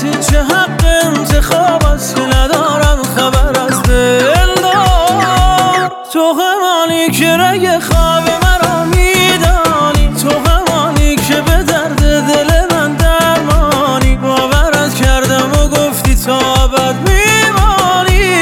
کسی چه حق انتخاب است که ندارم خبر از دلدار. تو همانی که رگ خواب مرا میدانی، تو همانی که به درد دل من درمانی. باورت کردم و گفتی تا ابد میمانی.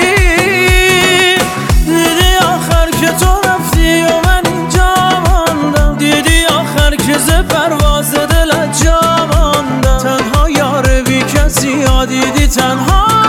دیدی آخر که تو رفتی و من اینجا ماندم، دیدی آخر که ز پرواز دلت جا ماندم. تنها یار بی کسی ها دیدی تنها